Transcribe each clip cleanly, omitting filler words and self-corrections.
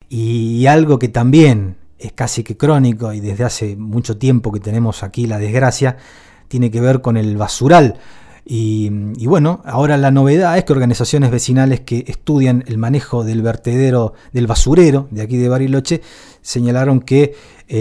Y algo que también es casi que crónico y desde hace mucho tiempo que tenemos aquí la desgracia, tiene que ver con el basural. Y bueno, ahora la novedad es que organizaciones vecinales que estudian el manejo del vertedero, del basurero de aquí de Bariloche, señalaron que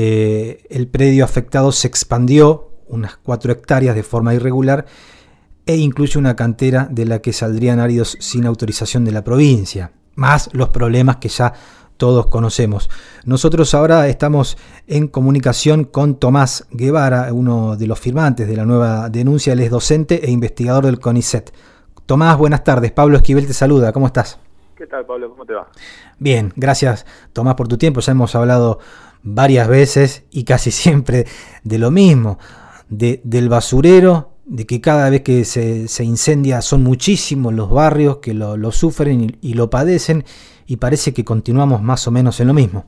el predio afectado se expandió unas 4 hectáreas de forma irregular e incluye una cantera de la que saldrían áridos sin autorización de la provincia, más los problemas que ya todos conocemos. Nosotros ahora estamos en comunicación con Tomás Guevara, uno de los firmantes de la nueva denuncia. Él es docente e investigador del CONICET. Tomás, buenas tardes. Pablo Esquivel te saluda. ¿Cómo estás? ¿Qué tal, Pablo? ¿Cómo te va? Bien, gracias, Tomás, por tu tiempo. Ya hemos hablado varias veces y casi siempre de lo mismo, del basurero, de que cada vez que se incendia son muchísimos los barrios que lo sufren y lo padecen, y parece que continuamos más o menos en lo mismo.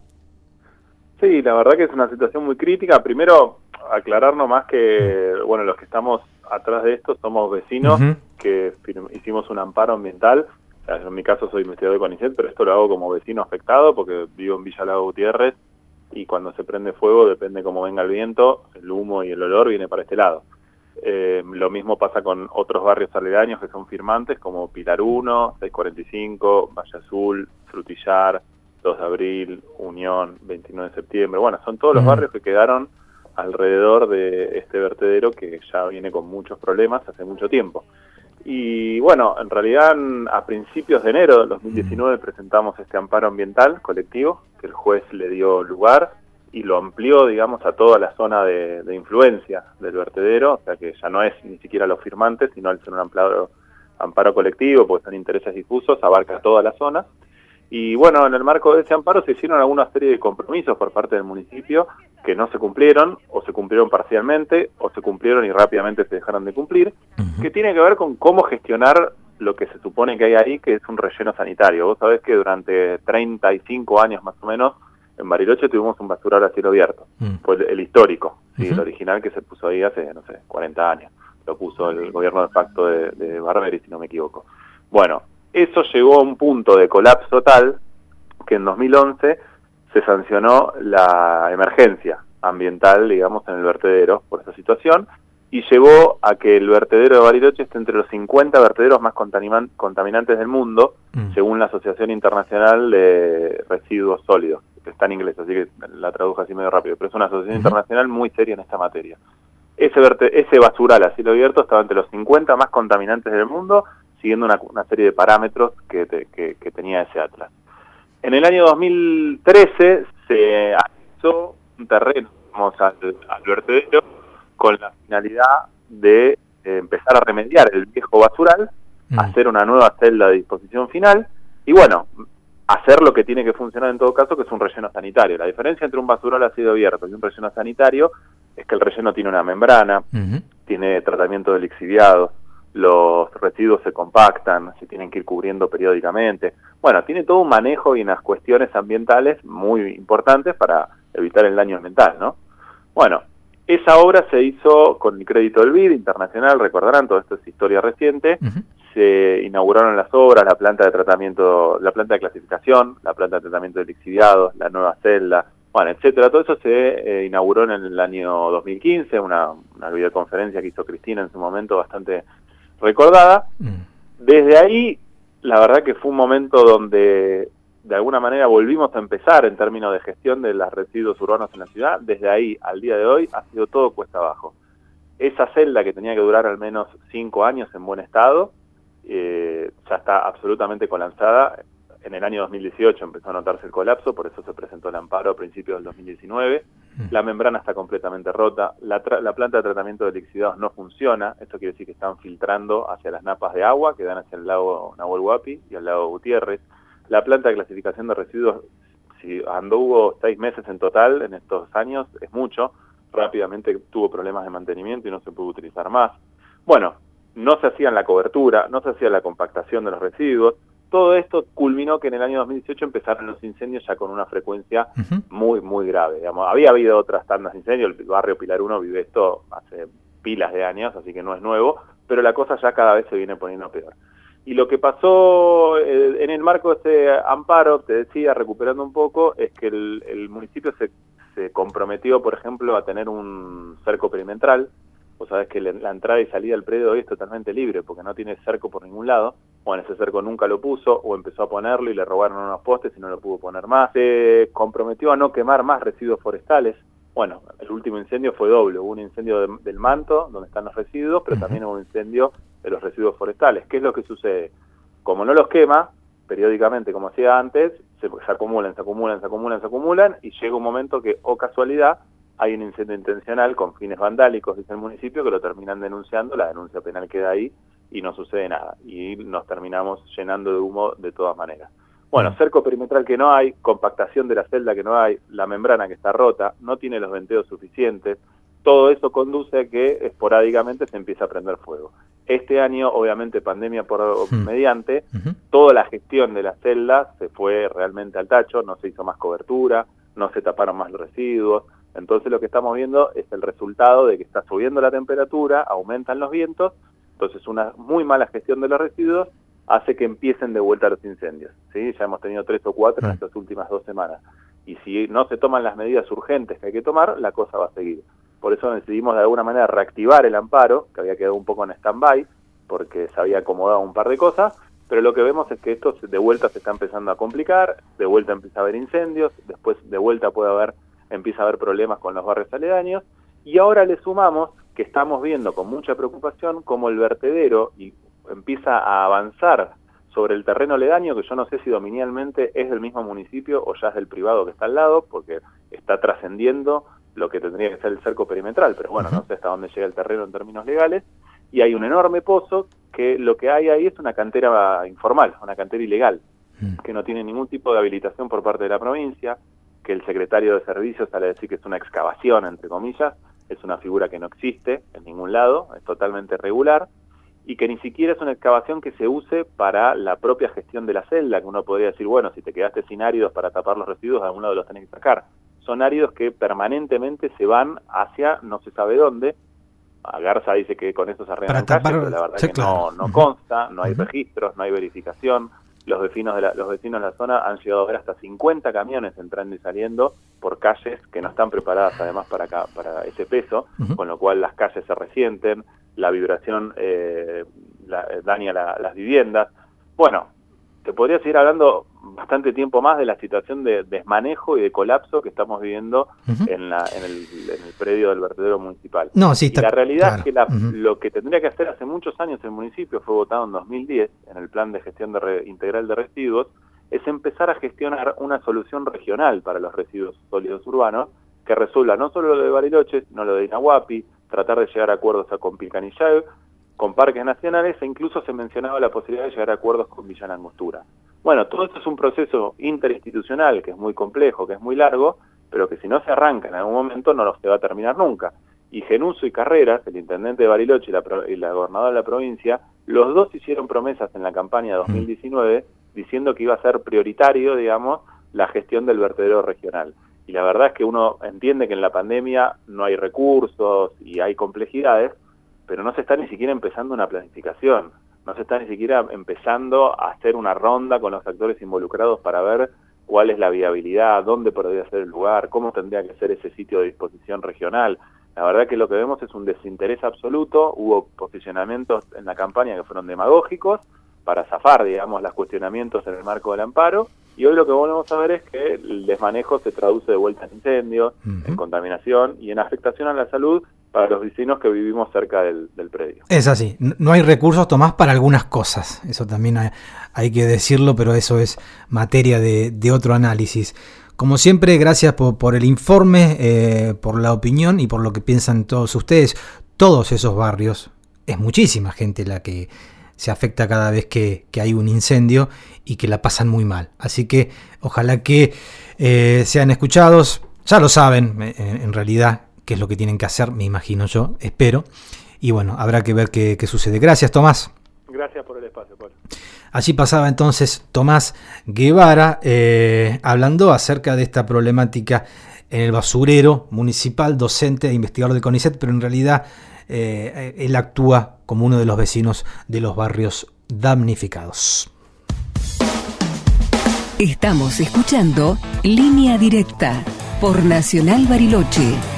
Sí, la verdad que es una situación muy crítica. Primero, aclarar nomás que, bueno, los que estamos atrás de esto somos vecinos que hicimos un amparo ambiental. O sea, en mi caso soy investigador de CONICET, pero esto lo hago como vecino afectado porque vivo en Villa Lago Gutiérrez y cuando se prende fuego, depende cómo venga el viento, el humo y el olor viene para este lado. Lo mismo pasa con otros barrios aledaños que son firmantes, como Pilar 1, 645, Valle Azul, Frutillar, 2 de Abril, Unión, 29 de septiembre. Bueno, son todos los barrios que quedaron alrededor de este vertedero que ya viene con muchos problemas hace mucho tiempo. Y bueno, en realidad a principios de enero del 2019 presentamos este amparo ambiental colectivo, que el juez le dio lugar y lo amplió, digamos, a toda la zona de influencia del vertedero, o sea que ya no es ni siquiera los firmantes, sino al ser un amparo colectivo, porque son intereses difusos, abarca toda la zona. Y bueno, en el marco de ese amparo se hicieron alguna serie de compromisos por parte del municipio que no se cumplieron, o se cumplieron parcialmente, o se cumplieron y rápidamente se dejaron de cumplir, que tiene que ver con cómo gestionar lo que se supone que hay ahí, que es un relleno sanitario. Vos sabés que durante 35 años más o menos, en Bariloche tuvimos un basural a cielo abierto. Fue el histórico, ¿sí? El original que se puso ahí hace, no sé, 40 años. Lo puso el gobierno de facto de Barberi, si no me equivoco. Bueno, eso llegó a un punto de colapso tal que en 2011 se sancionó la emergencia ambiental, digamos, en el vertedero por esa situación, y llevó a que el vertedero de Bariloche esté entre los 50 vertederos más contaminantes del mundo, según la Asociación Internacional de Residuos Sólidos, que está en inglés, así que la traduje así medio rápido, pero es una asociación internacional muy seria en esta materia. Ese basural a cielo abierto estaba entre los 50 más contaminantes del mundo, siguiendo una serie de parámetros que tenía ese atlas. En el año 2013 se anexó un terreno, vamos al vertedero, con la finalidad de empezar a remediar el viejo basural, hacer una nueva celda de disposición final, y bueno, hacer lo que tiene que funcionar en todo caso, que es un relleno sanitario. La diferencia entre un basural a cielo abierto y un relleno sanitario es que el relleno tiene una membrana, tiene tratamiento de lixiviados, los residuos se compactan, se tienen que ir cubriendo periódicamente. Bueno, tiene todo un manejo y unas cuestiones ambientales muy importantes para evitar el daño ambiental, ¿no? Bueno, esa obra se hizo con el crédito del BID internacional, recordarán, todo esto es historia reciente. Se inauguraron las obras, la planta de tratamiento, la planta de clasificación, la planta de tratamiento de lixiviados, la nueva celda, bueno, etcétera. Todo eso se inauguró en el año 2015, una videoconferencia que hizo Cristina en su momento bastante recordada. Desde ahí, la verdad que fue un momento donde de alguna manera volvimos a empezar en términos de gestión de los residuos urbanos en la ciudad. Desde ahí al día de hoy ha sido todo cuesta abajo. Esa celda que tenía que durar al menos 5 años en buen estado, ya está absolutamente colapsada. En el año 2018 empezó a notarse el colapso, por eso se presentó el amparo a principios del 2019. La membrana está completamente rota, la planta de tratamiento de lixiviados no funciona, esto quiere decir que están filtrando hacia las napas de agua que dan hacia el lago Nahuel Huapi y al lago Gutiérrez. La planta de clasificación de residuos, si anduvo 6 meses en total en estos años, es mucho, rápidamente tuvo problemas de mantenimiento y no se pudo utilizar más. Bueno, no se hacía la cobertura, no se hacía la compactación de los residuos. Todo esto culminó que en el año 2018 empezaron los incendios ya con una frecuencia muy grave. Digamos, había habido otras tandas de incendios, el barrio Pilar 1 vive esto hace pilas de años, así que no es nuevo, pero la cosa ya cada vez se viene poniendo peor. Y lo que pasó en el marco de este amparo, te decía, recuperando un poco, es que el municipio se comprometió, por ejemplo, a tener un cerco perimetral. Vos sabés que la entrada y salida del predio hoy es totalmente libre, porque no tiene cerco por ningún lado. Bueno, ese cerco nunca lo puso, o empezó a ponerlo y le robaron unos postes y no lo pudo poner más. Se comprometió a no quemar más residuos forestales. Bueno, el último incendio fue doble. Hubo un incendio del manto, donde están los residuos, pero también hubo un incendio de los residuos forestales. ¿Qué es lo que sucede? Como no los quema, periódicamente, como hacía antes, se acumulan, y llega un momento que, o casualidad, hay un incendio intencional con fines vandálicos, dice el municipio, que lo terminan denunciando, la denuncia penal queda ahí y no sucede nada. Y nos terminamos llenando de humo de todas maneras. Bueno, cerco perimetral que no hay, compactación de la celda que no hay, la membrana que está rota, no tiene los venteos suficientes, todo eso conduce a que esporádicamente se empieza a prender fuego. Este año, obviamente, pandemia por mediante, toda la gestión de la celda se fue realmente al tacho, no se hizo más cobertura, no se taparon más los residuos. Entonces lo que estamos viendo es el resultado de que está subiendo la temperatura, aumentan los vientos, entonces una muy mala gestión de los residuos hace que empiecen de vuelta los incendios, ¿sí? Ya hemos tenido 3 o 4 en estas últimas 2 semanas. Y si no se toman las medidas urgentes que hay que tomar, la cosa va a seguir. Por eso decidimos de alguna manera reactivar el amparo, que había quedado un poco en stand-by, porque se había acomodado un par de cosas, pero lo que vemos es que esto de vuelta se está empezando a complicar, de vuelta empieza a haber incendios, después de vuelta empieza a haber problemas con los barrios aledaños, y ahora le sumamos que estamos viendo con mucha preocupación cómo el vertedero empieza a avanzar sobre el terreno aledaño, que yo no sé si dominialmente es del mismo municipio o ya es del privado que está al lado, porque está trascendiendo lo que tendría que ser el cerco perimetral, pero bueno, no sé hasta dónde llega el terreno en términos legales, y hay un enorme pozo que lo que hay ahí es una cantera informal, una cantera ilegal, que no tiene ningún tipo de habilitación por parte de la provincia, que el secretario de servicios sale a decir que es una excavación, entre comillas, es una figura que no existe en ningún lado, es totalmente irregular, y que ni siquiera es una excavación que se use para la propia gestión de la celda, que uno podría decir, bueno, si te quedaste sin áridos para tapar los residuos, de algún lado los tenés que sacar. Son áridos que permanentemente se van hacia no se sabe dónde. Garza dice que con eso se arreglan calles, pero la verdad que no consta, no hay registros, no hay verificación. Los vecinos de la zona han llegado a ver hasta 50 camiones entrando y saliendo por calles que no están preparadas además para ese peso, con lo cual las calles se resienten, la vibración daña las viviendas. Bueno, te podría seguir hablando bastante tiempo más de la situación de desmanejo y de colapso que estamos viviendo en el predio del vertedero municipal. No, sí, y la realidad es que lo que tendría que hacer hace muchos años el municipio, fue votado en 2010 en el Plan de Gestión Integral de Residuos, es empezar a gestionar una solución regional para los residuos sólidos urbanos que resuelva no solo lo de Bariloche, sino lo de Inahuapi, tratar de llegar a acuerdos con Pilcanillay, con parques nacionales, e incluso se mencionaba la posibilidad de llegar a acuerdos con Villa Langostura. Bueno, todo esto es un proceso interinstitucional que es muy complejo, que es muy largo, pero que si no se arranca en algún momento no se va a terminar nunca. Y Genuso y Carreras, el intendente de Bariloche y la gobernadora de la provincia, los dos hicieron promesas en la campaña 2019 diciendo que iba a ser prioritario, digamos, la gestión del vertedero regional. Y la verdad es que uno entiende que en la pandemia no hay recursos y hay complejidades, pero no se está ni siquiera empezando una planificación, no se está ni siquiera empezando a hacer una ronda con los actores involucrados para ver cuál es la viabilidad, dónde podría ser el lugar, cómo tendría que ser ese sitio de disposición regional. La verdad que lo que vemos es un desinterés absoluto, hubo posicionamientos en la campaña que fueron demagógicos para zafar, digamos, los cuestionamientos en el marco del amparo, y hoy lo que volvemos a ver es que el desmanejo se traduce de vuelta en incendios, en contaminación y en afectación a la salud para los vecinos que vivimos cerca del predio. Es así, no hay recursos, Tomás, para algunas cosas, eso también hay que decirlo, pero eso es materia de otro análisis. Como siempre, gracias por el informe, por la opinión y por lo que piensan todos ustedes. Todos esos barrios, es muchísima gente la que se afecta cada vez que hay un incendio y que la pasan muy mal. Así que ojalá que sean escuchados, ya lo saben en realidad qué es lo que tienen que hacer, me imagino yo, espero. Y bueno, habrá que ver qué sucede. Gracias, Tomás. Gracias por el espacio, Pablo. Allí pasaba entonces Tomás Guevara hablando acerca de esta problemática en el basurero municipal, docente e investigador del CONICET, pero en realidad él actúa como uno de los vecinos de los barrios damnificados. Estamos escuchando Línea Directa por Nacional Bariloche.